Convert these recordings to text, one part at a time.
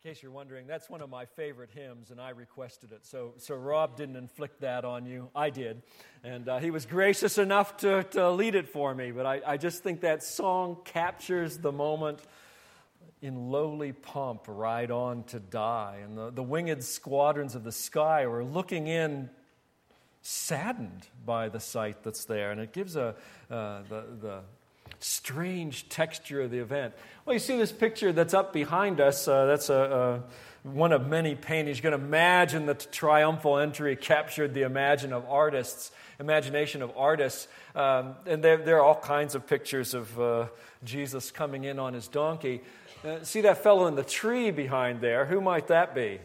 In case you're wondering, that's one of my favorite hymns, and I requested it. So Rob didn't inflict that on you. I did. And he was gracious enough to lead it for me. But I just think that song captures the moment. In lowly pomp, ride on to die. And the winged squadrons of the sky are looking in, saddened by the sight that's there. And it gives the strange texture of the event. Well, you see this picture that's up behind us. That's one of many paintings. You can imagine that the triumphal entry captured the imagination of artists. And there are all kinds of pictures of Jesus coming in on his donkey. See that fellow in the tree behind there? Who might that be?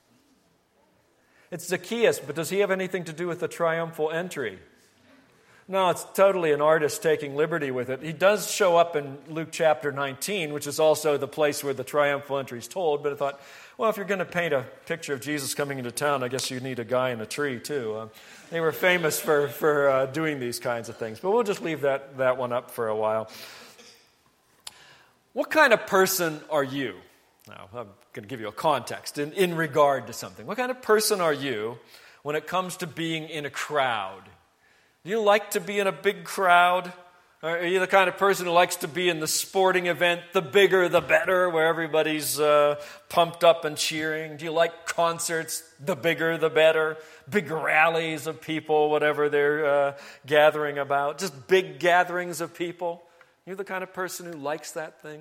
It's Zacchaeus, but does he have anything to do with the triumphal entry? No, it's totally an artist taking liberty with it. He does show up in Luke chapter 19, which is also the place where the triumphal entry is told. But I thought, well, if you're going to paint a picture of Jesus coming into town, I guess you need a guy in a tree too. They were famous for doing these kinds of things. But we'll just leave that one up for a while. What kind of person are you? Now, I'm going to give you a context in regard to something. What kind of person are you when it comes to being in a crowd? Do you like to be in a big crowd? Or are you the kind of person who likes to be in the sporting event, the bigger the better, where everybody's pumped up and cheering? Do you like concerts, the bigger the better? Big rallies of people, whatever they're gathering about. Just big gatherings of people. You're the kind of person who likes that thing?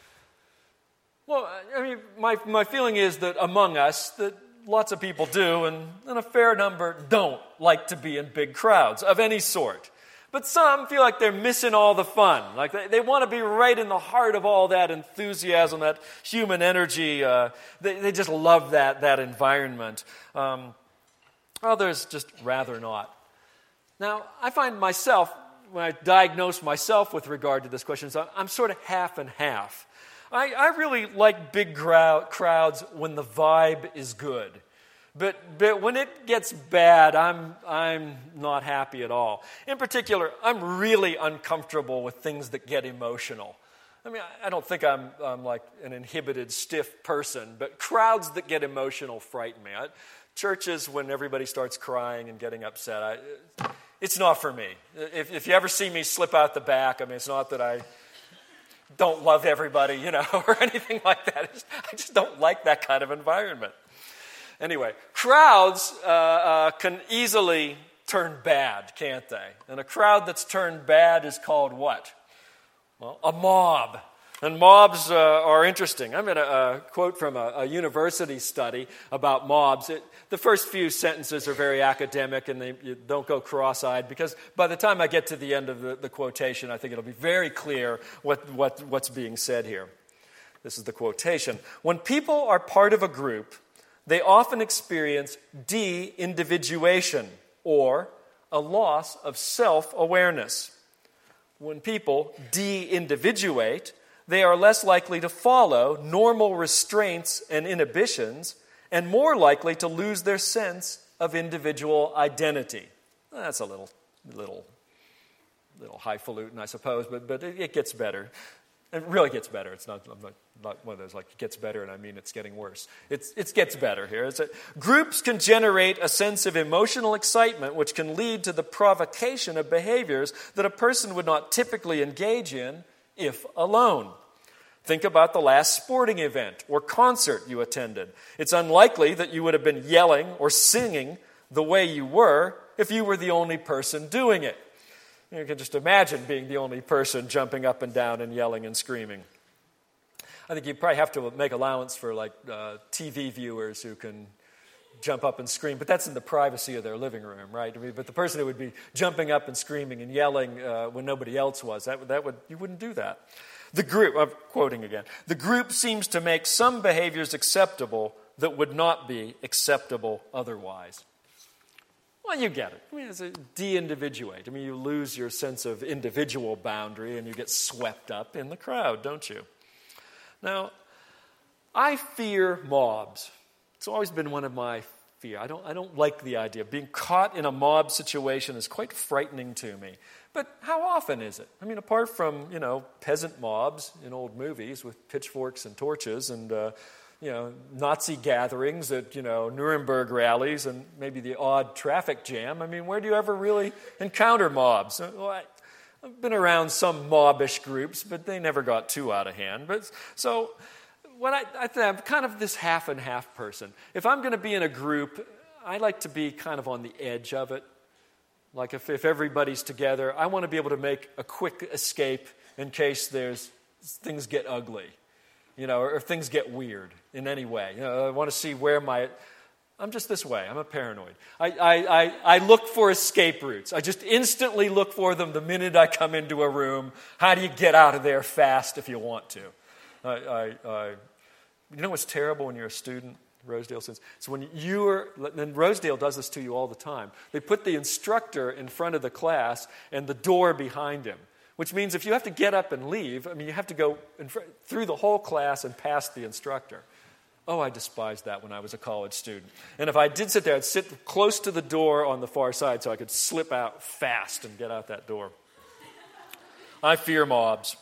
Well, I mean, my feeling is that among us, that lots of people do, and a fair number don't like to be in big crowds of any sort. But some feel like they're missing all the fun. Like they want to be right in the heart of all that enthusiasm, that human energy. They just love that environment. Others just rather not. Now, I find myself, when I diagnose myself with regard to this question, so I'm sort of half and half. I really like big crowds when the vibe is good. But when it gets bad, I'm not happy at all. In particular, I'm really uncomfortable with things that get emotional. I mean, I don't think I'm like an inhibited, stiff person, but crowds that get emotional frighten me. Churches, when everybody starts crying and getting upset, it's not for me. If you ever see me slip out the back, I mean, it's not that I don't love everybody, or anything like that. I just don't like that kind of environment. Anyway, crowds can easily turn bad, can't they? And a crowd that's turned bad is called what? Well, a mob. And mobs are interesting. I'm going to quote from a university study about mobs. The first few sentences are very academic, and you don't go cross-eyed, because by the time I get to the end of the quotation, I think it'll be very clear what's being said here. This is the quotation. When people are part of a group, they often experience de-individuation, or a loss of self-awareness. When people de-individuate, they are less likely to follow normal restraints and inhibitions and more likely to lose their sense of individual identity. That's a little highfalutin, I suppose, but it gets better. It really gets better. I'm not one of those like it gets better and I mean it's getting worse. It gets better here. Groups can generate a sense of emotional excitement which can lead to the provocation of behaviors that a person would not typically engage in if alone. Think about the last sporting event or concert you attended. It's unlikely that you would have been yelling or singing the way you were if you were the only person doing it. You can just imagine being the only person jumping up and down and yelling and screaming. I think you probably have to make allowance for TV viewers who can jump up and scream, but that's in the privacy of their living room, right? I mean, but the person who would be jumping up and screaming and yelling when nobody else was, you wouldn't do that. The group, I'm quoting again, the group seems to make some behaviors acceptable that would not be acceptable otherwise. Well, you get it. I mean, it's a de-individuate. I mean, you lose your sense of individual boundary and you get swept up in the crowd, don't you? Now, I fear mobs. It's always been one of my fear. I don't like the idea. Being caught in a mob situation is quite frightening to me. But how often is it? I mean, apart from, peasant mobs in old movies with pitchforks and torches and Nazi gatherings at, Nuremberg rallies and maybe the odd traffic jam. I mean, where do you ever really encounter mobs? Well, I've been around some mobbish groups, but they never got too out of hand. So I'm kind of this half and half person. If I'm going to be in a group, I like to be kind of on the edge of it. Like if everybody's together, I want to be able to make a quick escape in case things get ugly, or things get weird in any way. I want to see I'm just this way. I'm a paranoid. I look for escape routes. I just instantly look for them the minute I come into a room. How do you get out of there fast if you want to? You know what's terrible when you're a student? Rosedale says, so and Rosedale does this to you all the time. They put the instructor in front of the class and the door behind him, which means if you have to get up and leave, you have to go through the whole class and past the instructor. Oh, I despised that when I was a college student. And if I did sit there, I'd sit close to the door on the far side so I could slip out fast and get out that door. I fear mobs.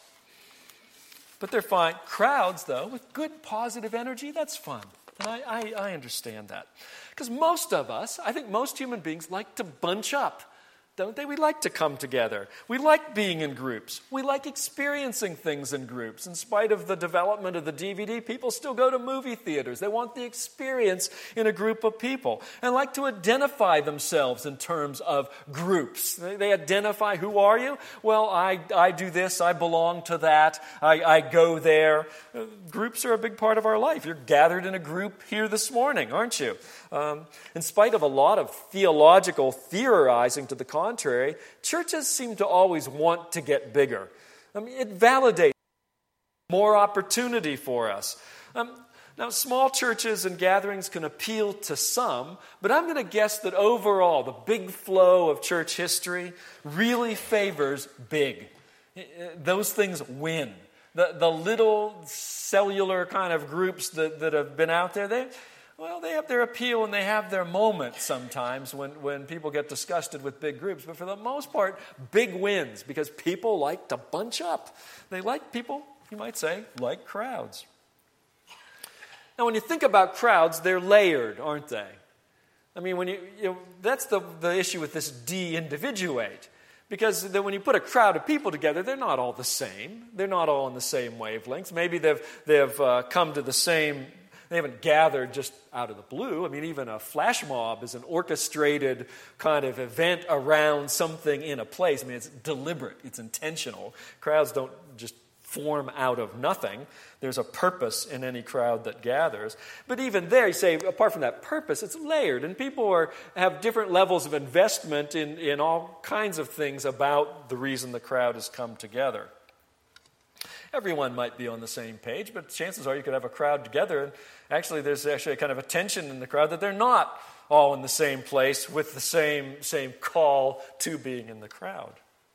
But they're fine. Crowds, though, with good positive energy, that's fun. And I understand that. Because most of us, I think most human beings like to bunch up, don't they? We like to come together. We like being in groups. We like experiencing things in groups. In spite of the development of the DVD, people still go to movie theaters. They want the experience in a group of people and like to identify themselves in terms of groups. They identify, who are you? Well, I do this. I belong to that. I go there. Groups are a big part of our life. You're gathered in a group here this morning, aren't you? In spite of a lot of theological theorizing to the contrary, churches seem to always want to get bigger. It validates more opportunity for us. Now, small churches and gatherings can appeal to some, but I'm going to guess that overall, the big flow of church history really favors big. Those things win. The little cellular kind of groups that have been out there, they have their appeal and they have their moments sometimes when people get disgusted with big groups. But for the most part, big wins because people like to bunch up. They like people, you might say, like crowds. Now, when you think about crowds, they're layered, aren't they? That's the issue with this de-individuate. Because then when you put a crowd of people together, they're not all the same. They're not all on the same wavelengths. Maybe they've come to the same. They haven't gathered just out of the blue. Even a flash mob is an orchestrated kind of event around something in a place. It's deliberate. It's intentional. Crowds don't just form out of nothing. There's a purpose in any crowd that gathers. But even there, you say, apart from that purpose, it's layered. And people have different levels of investment in all kinds of things about the reason the crowd has come together. Everyone might be on the same page, but chances are you could have a crowd together, and actually there's actually a kind of a tension in the crowd that they're not all in the same place with the same call to being in the crowd.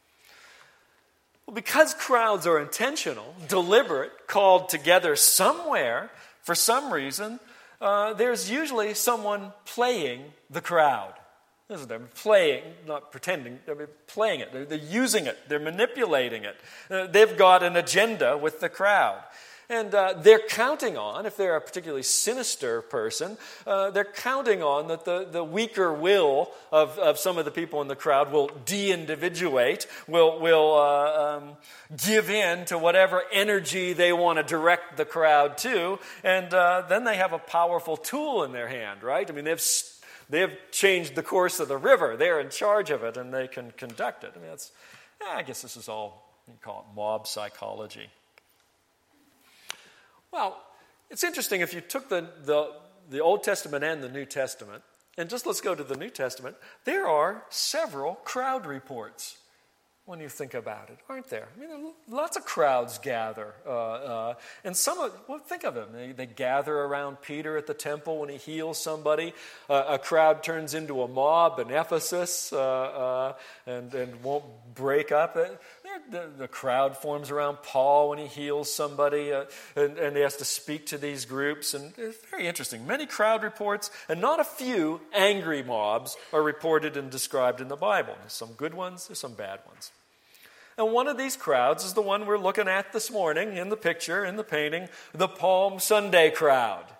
Well, because crowds are intentional, deliberate, called together somewhere for some reason, there's usually someone playing the crowd. Isn't there? Playing, not pretending, they're playing it. They're using it. They're manipulating it. They've got an agenda with the crowd. And they're counting on, if they're a particularly sinister person, they're counting on that the weaker will of some of the people in the crowd will de-individuate, will give in to whatever energy they want to direct the crowd to, and then they have a powerful tool in their hand, right? They have changed the course of the river. They're in charge of it, and they can conduct it. I guess this is all, you call it mob psychology. Well, it's interesting if you took the Old Testament and the New Testament, and just let's go to the New Testament, there are several crowd reports when you think about it, aren't there? Lots of crowds gather. And think of them. They gather around Peter at the temple when he heals somebody. A crowd turns into a mob in Ephesus and won't break up. The crowd forms around Paul when he heals somebody, and he has to speak to these groups. And it's very interesting. Many crowd reports, and not a few angry mobs are reported and described in the Bible. There's some good ones, there's some bad ones. And one of these crowds is the one we're looking at this morning in the picture, in the painting, the Palm Sunday crowd.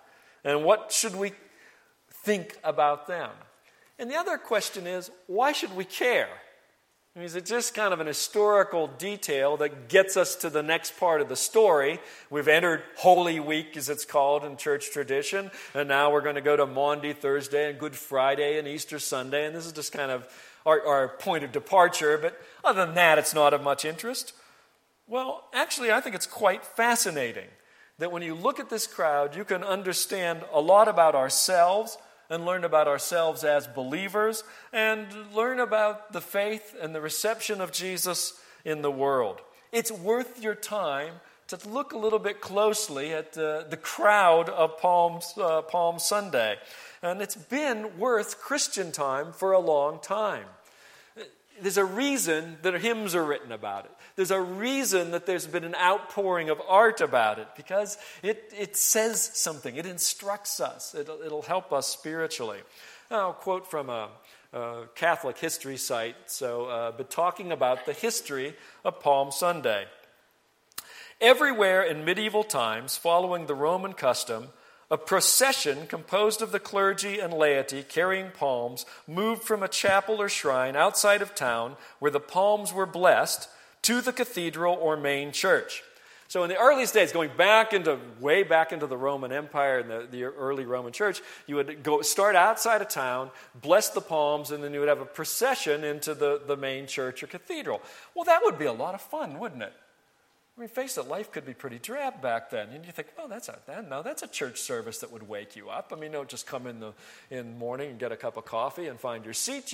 And what should we think about them? And the other question is, why should we care? I mean, is it just kind of an historical detail that gets us to the next part of the story? We've entered Holy Week, as it's called in church tradition, and now we're going to go to Maundy Thursday and Good Friday and Easter Sunday, and this is just kind of our point of departure, but other than that, it's not of much interest. Well, actually, I think it's quite fascinating that when you look at this crowd, you can understand a lot about ourselves and learn about ourselves as believers, and learn about the faith and the reception of Jesus in the world. It's worth your time to look a little bit closely at the crowd of Palm Sunday. And it's been worth Christian time for a long time. There's a reason that hymns are written about it. There's a reason that there's been an outpouring of art about it, because it says something. It instructs us. It'll help us spiritually. I'll quote from a Catholic history site, but talking about the history of Palm Sunday. Everywhere in medieval times, following the Roman custom, a procession composed of the clergy and laity carrying palms moved from a chapel or shrine outside of town where the palms were blessed to the cathedral or main church. So in the earliest days, going way back into the Roman Empire and the early Roman church, you would start outside of town, bless the palms, and then you would have a procession into the main church or cathedral. Well, that would be a lot of fun, wouldn't it? I mean, face it, life could be pretty drab back then. And you think, well, that's a church service that would wake you up. I mean, don't just come in the morning and get a cup of coffee and find your seat.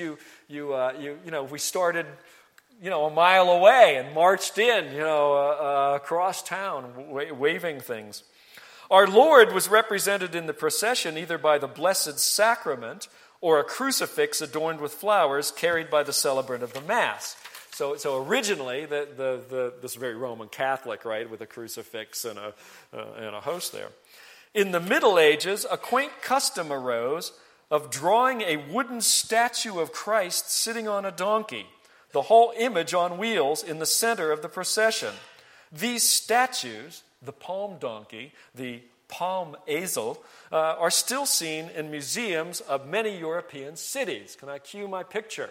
We started, a mile away and marched in, across town, waving things. Our Lord was represented in the procession either by the Blessed Sacrament or a crucifix adorned with flowers carried by the celebrant of the Mass. So originally, this is very Roman Catholic, right, with a crucifix and a host there. In the Middle Ages, a quaint custom arose of drawing a wooden statue of Christ sitting on a donkey, the whole image on wheels in the center of the procession. These statues, the palm donkey, the palm ezel, are still seen in museums of many European cities. Can I cue my picture?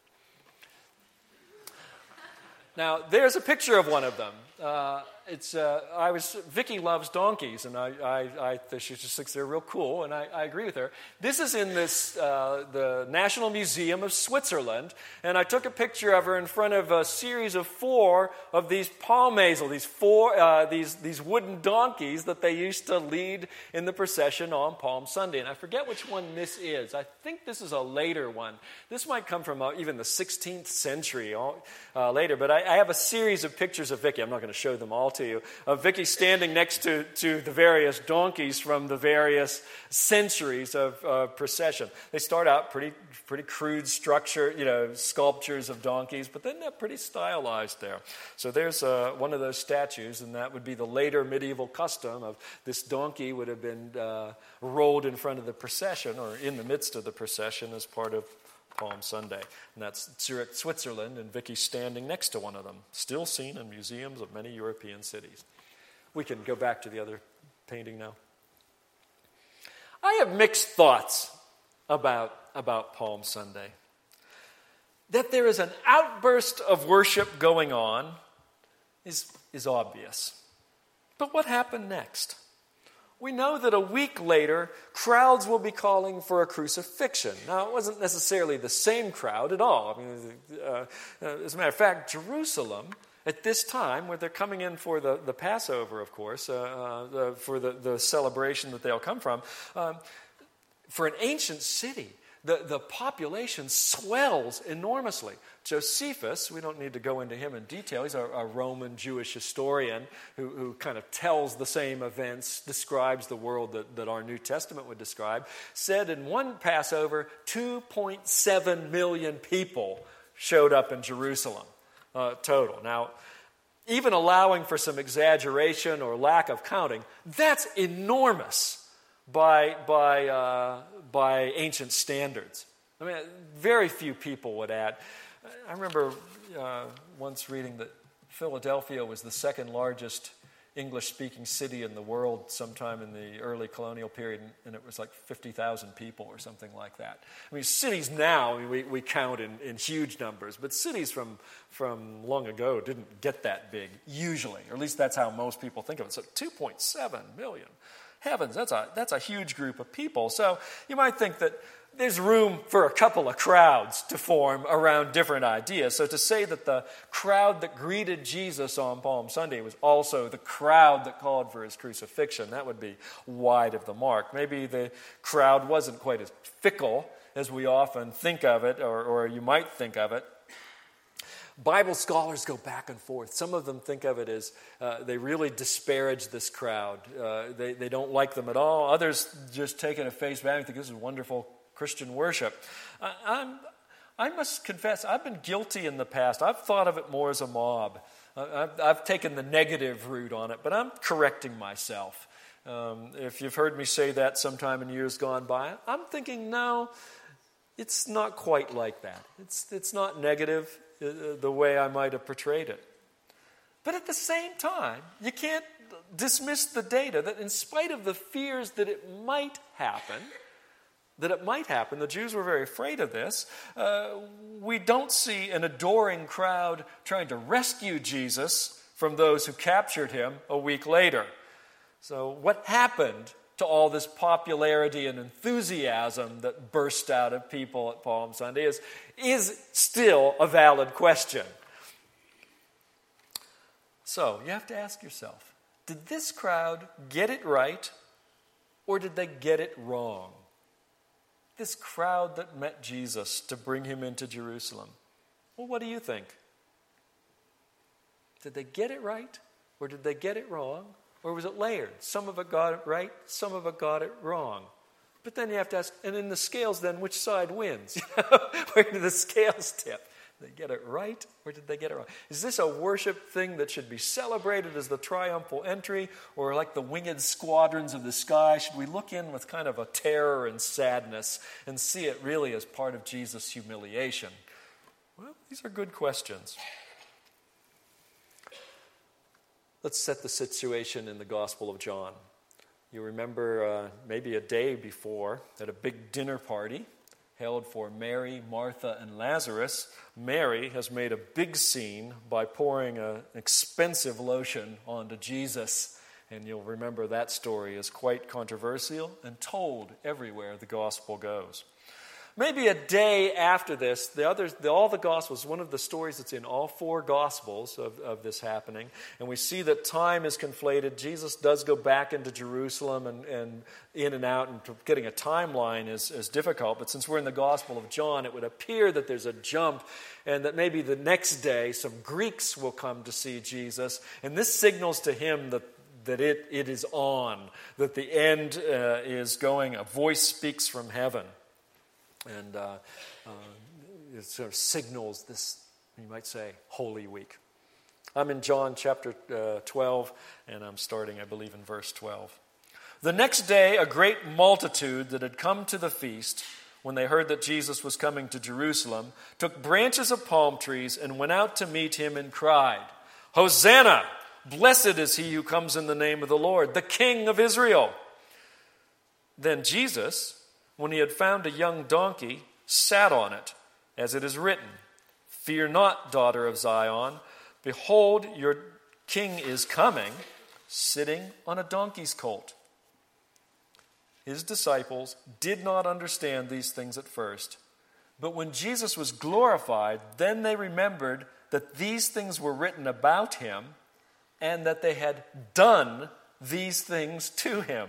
Now, there's a picture of one of them. Vicky loves donkeys, and she just thinks they're real cool, and I agree with her. This is in the National Museum of Switzerland, and I took a picture of her in front of a series of 4 of these palm ezel, these wooden donkeys that they used to lead in the procession on Palm Sunday. And I forget which one this is. I think this is a later one. This might come from even the 16th century later, but I have a series of pictures of Vicky. I'm not going to show them all to you, of Vicky standing next to the various donkeys from the various centuries of procession. They start out pretty crude structure, sculptures of donkeys, but then they're pretty stylized there. So there's one of those statues, and that would be the later medieval custom of this donkey would have been rolled in front of the procession or in the midst of the procession as part of Palm Sunday. And that's Zurich, Switzerland, and Vicky's standing next to one of them, still seen in museums of many European cities. We can go back to the other painting now. I have mixed thoughts about Palm Sunday. That there is an outburst of worship going on is obvious. But what happened next? We know that a week later, crowds will be calling for a crucifixion. Now, it wasn't necessarily the same crowd at all. I mean, as a matter of fact, Jerusalem, at this time, where they're coming in for the Passover, of course, for the celebration that they'll come from, for an ancient city, the population swells enormously. Josephus, we don't need to go into him in detail, he's a Roman Jewish historian who kind of tells the same events, describes the world that our New Testament would describe, said in one Passover, 2.7 million people showed up in Jerusalem total. Now, even allowing for some exaggeration or lack of counting, that's enormous by ancient standards. I mean, very few people would add. I remember once reading that Philadelphia was the second largest English-speaking city in the world sometime in the early colonial period, and it was like 50,000 people or something like that. I mean, cities now, we count in huge numbers, but cities from long ago didn't get that big, usually, or at least that's how most people think of it. So 2.7 million. Heavens, that's a huge group of people. So you might think that there's room for a couple of crowds to form around different ideas. So to say that the crowd that greeted Jesus on Palm Sunday was also the crowd that called for his crucifixion, that would be wide of the mark. Maybe the crowd wasn't quite as fickle as we often think of it, or you might think of it. Bible scholars go back and forth. Some of them think of it as they really disparage this crowd. They don't like them at all. Others just take it at face value and think this is wonderful Christian worship. I must confess, I've been guilty in the past. I've thought of it more as a mob. I've taken the negative route on it, but I'm correcting myself. If you've heard me say that sometime in years gone by, I'm thinking, no, it's not quite like that. It's not negative the way I might have portrayed it. But at the same time, you can't dismiss the data that in spite of the fears that it might happen, the Jews were very afraid of this. We don't see an adoring crowd trying to rescue Jesus from those who captured him a week later. So what happened to all this popularity and enthusiasm that burst out of people at Palm Sunday is still a valid question. So you have to ask yourself, did this crowd get it right or did they get it wrong? This crowd that met Jesus to bring him into Jerusalem. Well, what do you think? Did they get it right or did they get it wrong? Or was it layered? Some of it got it right, some of it got it wrong. But then you have to ask, and in the scales then, which side wins? Where do the scales tip? Did they get it right or did they get it wrong? Is this a worship thing that should be celebrated as the triumphal entry, or like the winged squadrons of the sky? Should we look in with kind of a terror and sadness and see it really as part of Jesus' humiliation? Well, these are good questions. Let's set the situation in the Gospel of John. You remember maybe a day before at a big dinner party held for Mary, Martha, and Lazarus. Mary has made a big scene by pouring an expensive lotion onto Jesus. And you'll remember that story is quite controversial and told everywhere the gospel goes. Maybe a day after this, all the Gospels, one of the stories that's in all four Gospels of this happening, and we see that time is conflated. Jesus does go back into Jerusalem and in and out, and getting a timeline is difficult. But since we're in the Gospel of John, it would appear that there's a jump, and that maybe the next day some Greeks will come to see Jesus, and this signals to him that it is on, that the end is going. A voice speaks from heaven. And it sort of signals this, you might say, Holy Week. I'm in John chapter 12, and I'm starting, I believe, in verse 12. The next day, a great multitude that had come to the feast, when they heard that Jesus was coming to Jerusalem, took branches of palm trees and went out to meet him and cried, "Hosanna! Blessed is he who comes in the name of the Lord, the King of Israel." Then Jesus, when he had found a young donkey, sat on it, as it is written, "Fear not, daughter of Zion. Behold, your king is coming, sitting on a donkey's colt." His disciples did not understand these things at first. But when Jesus was glorified, then they remembered that these things were written about him, and that they had done these things to him.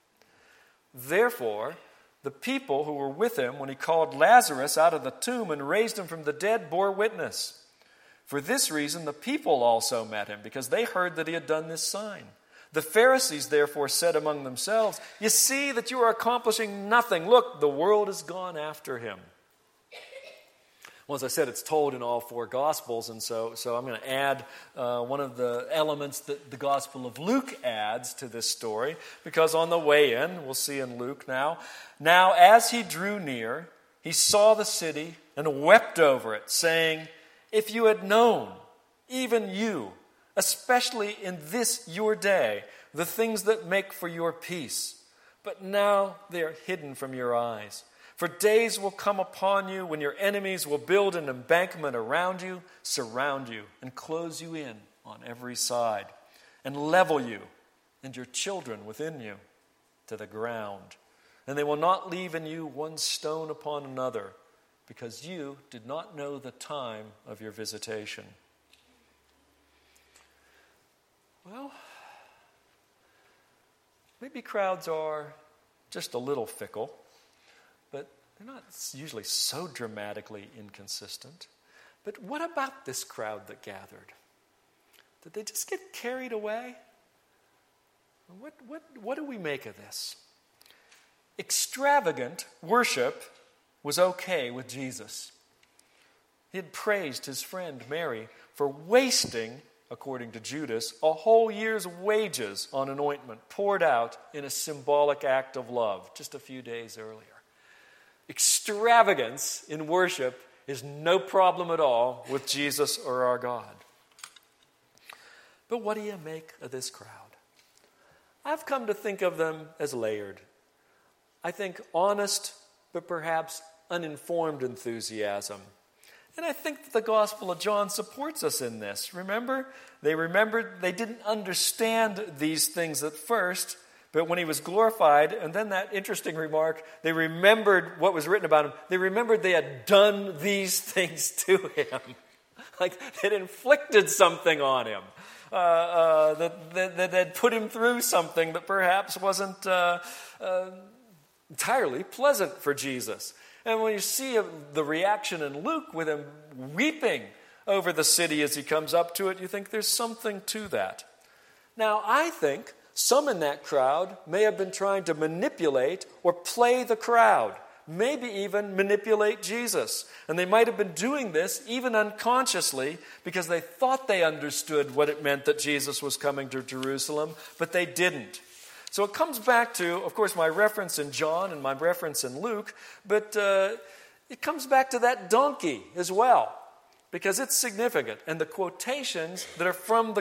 Therefore, the people who were with him when he called Lazarus out of the tomb and raised him from the dead bore witness. For this reason, the people also met him, because they heard that he had done this sign. The Pharisees therefore said among themselves, "You see that you are accomplishing nothing. Look, the world has gone after him." Well, as I said, it's told in all four Gospels, and so I'm going to add one of the elements that the Gospel of Luke adds to this story, because on the way in, we'll see in Luke now as he drew near, he saw the city and wept over it, saying, "If you had known, even you, especially in this your day, the things that make for your peace. But now they are hidden from your eyes. For days will come upon you when your enemies will build an embankment around you, surround you, and close you in on every side, and level you and your children within you to the ground. And they will not leave in you one stone upon another, because you did not know the time of your visitation. Well, maybe crowds are just a little fickle, but they're not usually so dramatically inconsistent. But what about this crowd that gathered? Did they just get carried away? What do we make of this? Extravagant worship was okay with Jesus. He had praised his friend Mary for wasting, according to Judas, a whole year's wages on an ointment poured out in a symbolic act of love just a few days earlier. Extravagance in worship is no problem at all with Jesus or our God. But what do you make of this crowd? I've come to think of them as layered. I think honest, but perhaps uninformed enthusiasm. And I think that the Gospel of John supports us in this. Remember? They didn't understand these things at first, but when he was glorified, and then that interesting remark, they remembered what was written about him. They remembered they had done these things to him. Like they'd inflicted something on him. That had put him through something that perhaps wasn't entirely pleasant for Jesus. And when you see the reaction in Luke with him weeping over the city as he comes up to it, you think there's something to that. Now, I think some in that crowd may have been trying to manipulate or play the crowd, maybe even manipulate Jesus. And they might have been doing this even unconsciously because they thought they understood what it meant that Jesus was coming to Jerusalem, but they didn't. So it comes back to, of course, my reference in John and my reference in Luke, but it comes back to that donkey as well, because it's significant. And the quotations that are from the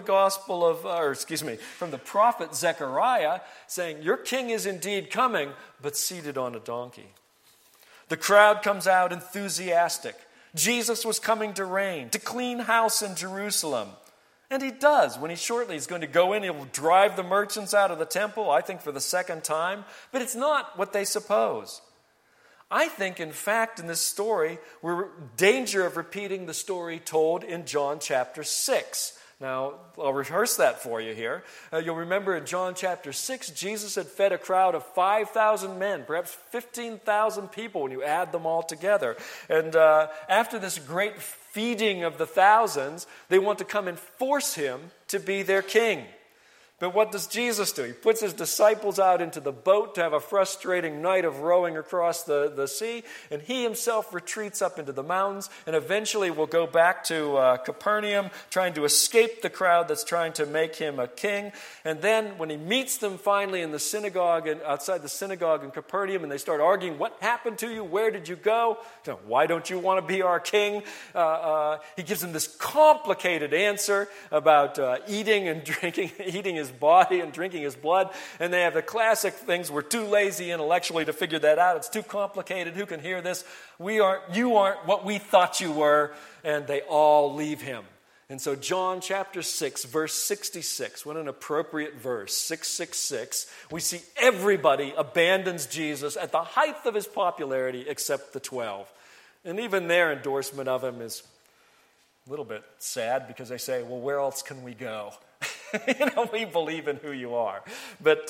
from the prophet Zechariah, saying, "Your king is indeed coming, but seated on a donkey." The crowd comes out enthusiastic. Jesus was coming to reign, to clean house in Jerusalem. And he does. When he shortly is going to go in, he'll drive the merchants out of the temple, I think for the second time. But it's not what they suppose. I think, in fact, in this story, we're in danger of repeating the story told in John chapter 6. Now, I'll rehearse that for you here. You'll remember in John chapter 6, Jesus had fed a crowd of 5,000 men, perhaps 15,000 people when you add them all together. And after this great feeding of the thousands, they want to come and force him to be their king. But what does Jesus do? He puts his disciples out into the boat to have a frustrating night of rowing across the sea, and he himself retreats up into the mountains, and eventually will go back to Capernaum, trying to escape the crowd that's trying to make him a king. And then when he meets them finally in the synagogue, and outside the synagogue in Capernaum, and they start arguing, "What happened to you? Where did you go? Why don't you want to be our king?" He gives them this complicated answer about eating his body and drinking his blood, and they have the classic things, "We're too lazy intellectually to figure that out. It's too complicated. Who can hear this? You aren't what we thought you were," and they all leave him. And so John chapter 6, verse 66, what an appropriate verse, 666, we see everybody abandons Jesus at the height of his popularity except the 12. And even their endorsement of him is a little bit sad, because they say, "Well, where else can we go? We believe in who you are." But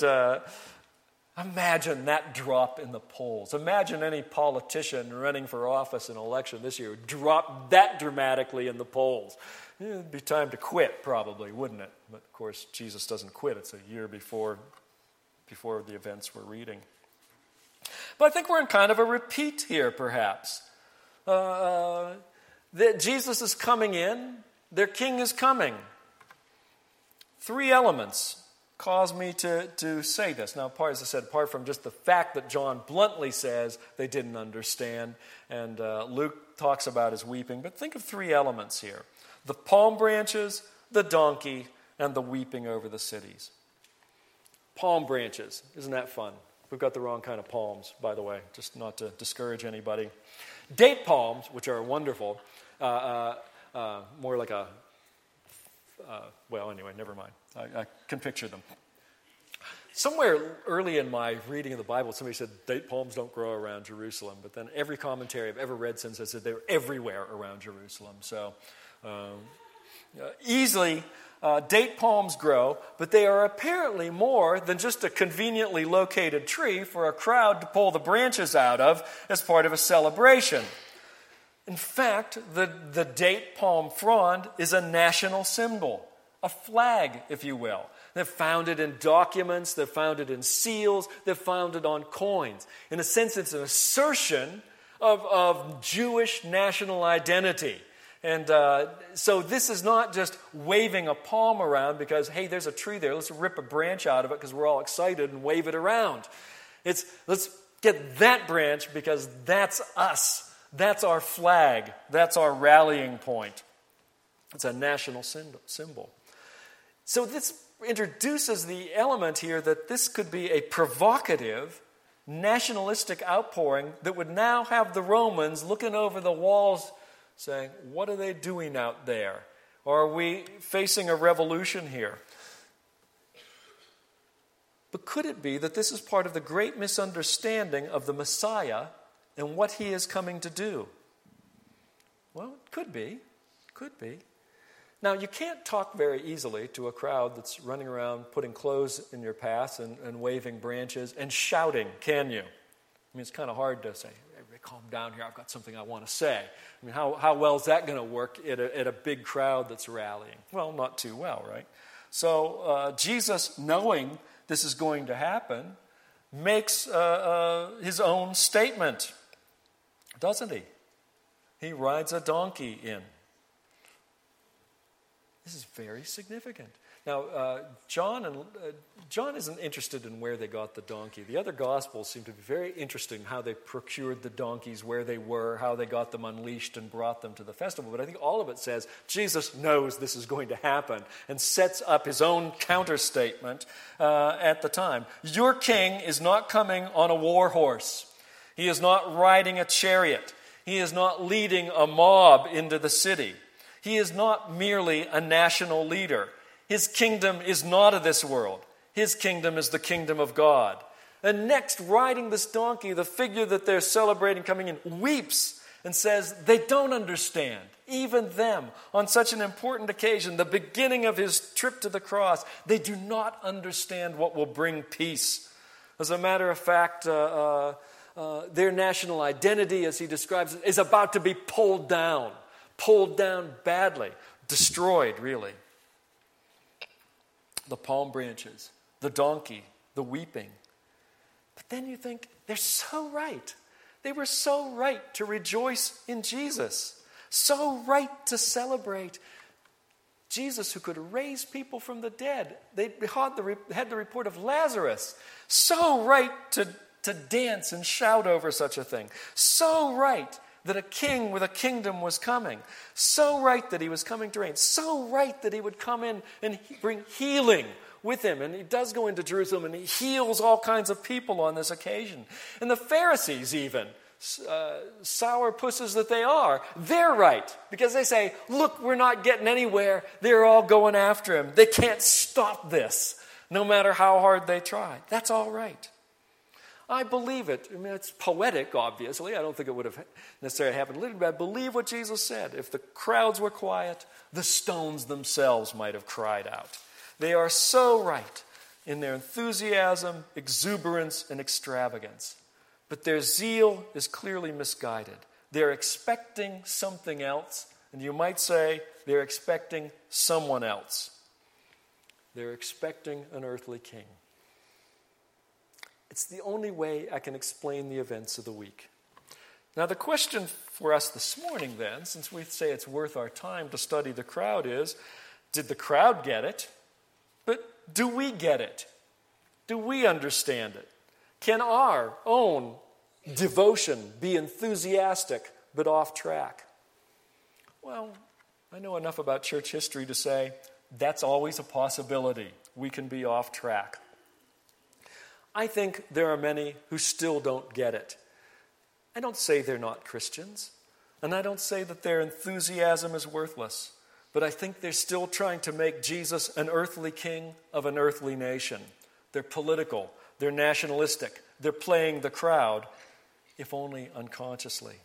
imagine that drop in the polls. Imagine any politician running for office in an election this year drop that dramatically in the polls. It'd be time to quit, probably, wouldn't it? But of course, Jesus doesn't quit. It's a year before the events we're reading. But I think we're in kind of a repeat here, perhaps. That Jesus is coming in, their king is coming. Three elements cause me to say this. Now, as I said, apart from just the fact that John bluntly says they didn't understand, and Luke talks about his weeping, but think of three elements here. The palm branches, the donkey, and the weeping over the cities. Palm branches. Isn't that fun? We've got the wrong kind of palms, by the way, just not to discourage anybody. Date palms, which are wonderful, more like a, well, anyway, never mind. I can picture them. Somewhere early in my reading of the Bible, somebody said date palms don't grow around Jerusalem, but then every commentary I've ever read since has said they were everywhere around Jerusalem. So easily date palms grow, but they are apparently more than just a conveniently located tree for a crowd to pull the branches out of as part of a celebration. In fact, the date palm frond is a national symbol, a flag, if you will. They've found it in documents, they've found it in seals, they've found it on coins. In a sense, it's an assertion of Jewish national identity. And so this is not just waving a palm around because, hey, there's a tree there, let's rip a branch out of it because we're all excited and wave it around. It's, let's get that branch because that's us. That's our flag. That's our rallying point. It's a national symbol. So this introduces the element here that this could be a provocative, nationalistic outpouring that would now have the Romans looking over the walls saying, what are they doing out there? Or are we facing a revolution here? But could it be that this is part of the great misunderstanding of the Messiah and what he is coming to do? Well, it could be. Could be. Now, you can't talk very easily to a crowd that's running around putting clothes in your path and waving branches and shouting, can you? I mean, it's kind of hard to say, everybody calm down here, I've got something I want to say. I mean, how well is that going to work at a big crowd that's rallying? Well, not too well, right? So Jesus, knowing this is going to happen, makes his own statement, doesn't he? He rides a donkey in. This is very significant. Now, John isn't interested in where they got the donkey. The other Gospels seem to be very interested in how they procured the donkeys, where they were, how they got them unleashed and brought them to the festival. But I think all of it says Jesus knows this is going to happen and sets up his own counter-statement at the time. Your king is not coming on a war horse. He is not riding a chariot. He is not leading a mob into the city. He is not merely a national leader. His kingdom is not of this world. His kingdom is the kingdom of God. And next, riding this donkey, the figure that they're celebrating coming in weeps and says they don't understand, even them, on such an important occasion, the beginning of his trip to the cross. They do not understand what will bring peace. As a matter of fact, their national identity, as he describes it, is about to be pulled down badly, destroyed, really. The palm branches, the donkey, the weeping. But then you think, they're so right. They were so right to rejoice in Jesus. So right to celebrate Jesus who could raise people from the dead. They had the report of Lazarus. So right to dance and shout over such a thing. So right that a king with a kingdom was coming. So right that he was coming to reign. So right that he would come in and bring healing with him. And he does go into Jerusalem and he heals all kinds of people on this occasion. And the Pharisees even, sourpusses that they are, they're right. Because they say, look, we're not getting anywhere. They're all going after him. They can't stop this, no matter how hard they try. That's all right. I believe it. I mean, it's poetic, obviously. I don't think it would have necessarily happened literally, but I believe what Jesus said. If the crowds were quiet, the stones themselves might have cried out. They are so right in their enthusiasm, exuberance, and extravagance. But their zeal is clearly misguided. They're expecting something else, and you might say they're expecting someone else. They're expecting an earthly king. It's the only way I can explain the events of the week. Now, the question for us this morning then, since we say it's worth our time to study the crowd, is, did the crowd get it? But do we get it? Do we understand it? Can our own devotion be enthusiastic but off track? Well, I know enough about church history to say That's always a possibility. We can be off track. I think there are many who still don't get it. I don't say they're not Christians, and I don't say that their enthusiasm is worthless, but I think they're still trying to make Jesus an earthly king of an earthly nation. They're political, they're nationalistic, they're playing the crowd, if only unconsciously.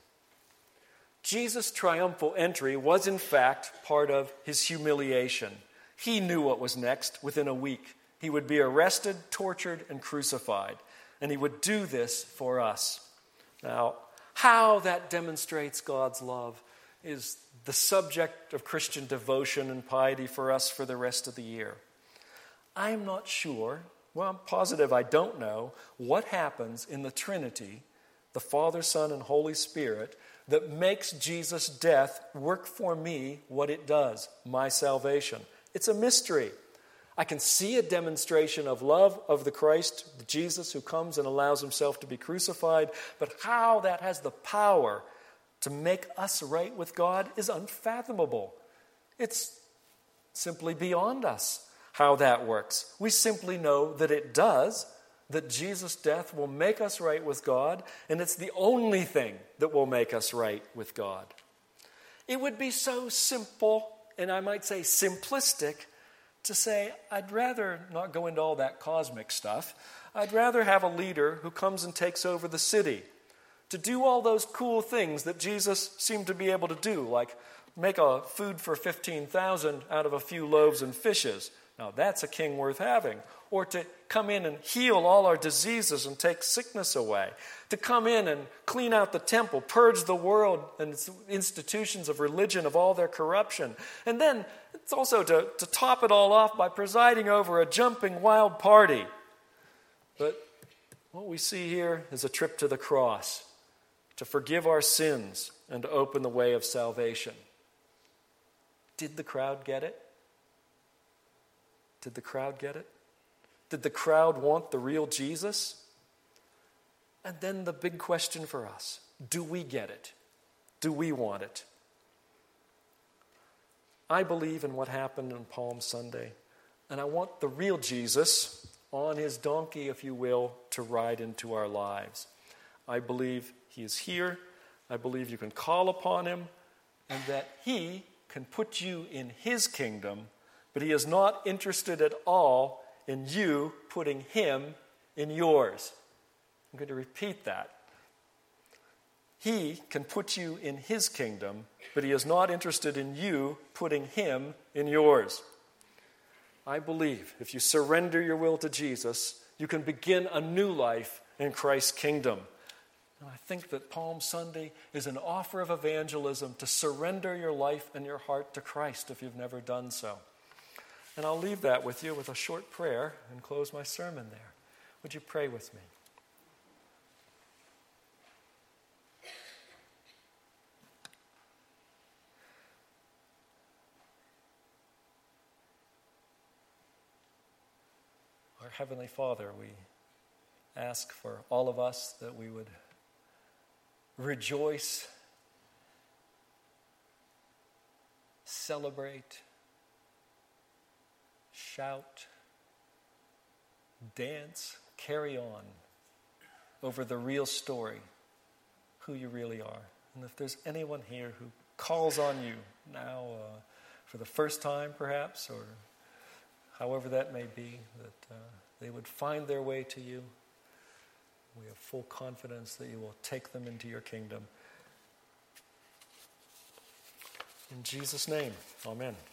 Jesus' triumphal entry was in fact part of his humiliation. He knew what was next within a week. He would be arrested, tortured, and crucified. And he would do this for us. Now, how that demonstrates God's love is the subject of Christian devotion and piety for us for the rest of the year. I'm not sure, well, I'm positive I don't know, what happens in the Trinity, the Father, Son, and Holy Spirit, that makes Jesus' death work for me what it does, my salvation. It's a mystery. I can see a demonstration of love of the Christ, the Jesus who comes and allows himself to be crucified, but how that has the power to make us right with God is unfathomable. It's simply beyond us how that works. We simply know that it does, that Jesus' death will make us right with God, and it's the only thing that will make us right with God. It would be so simple, and I might say simplistic, to say, I'd rather not go into all that cosmic stuff. I'd rather have a leader who comes and takes over the city to do all those cool things that Jesus seemed to be able to do, like make a food for 15,000 out of a few loaves and fishes. Now, that's a king worth having. Or to come in and heal all our diseases and take sickness away. To come in and clean out the temple, purge the world and its institutions of religion of all their corruption. And then it's also to top it all off by presiding over a jumping wild party. But what we see here is a trip to the cross, to forgive our sins and to open the way of salvation. Did the crowd get it? Did the crowd get it? Did the crowd want the real Jesus? And then the big question for us, do we get it? Do we want it? I believe in what happened on Palm Sunday, and I want the real Jesus, on his donkey, if you will, to ride into our lives. I believe he is here. I believe you can call upon him, and that he can put you in his kingdom, but he is not interested at all in you putting him in yours. I'm going to repeat that. He can put you in his kingdom, but he is not interested in you putting him in yours. I believe if you surrender your will to Jesus, you can begin a new life in Christ's kingdom. And I think that Palm Sunday is an offer of evangelism to surrender your life and your heart to Christ if you've never done so. And I'll leave that with you with a short prayer and close my sermon there. Would you pray with me? Our Heavenly Father, we ask for all of us that we would rejoice, celebrate, shout, dance, carry on over the real story, who you really are. And if there's anyone here who calls on you now for the first time perhaps, or however that may be, that they would find their way to you, we have full confidence that you will take them into your kingdom. In Jesus' name, amen.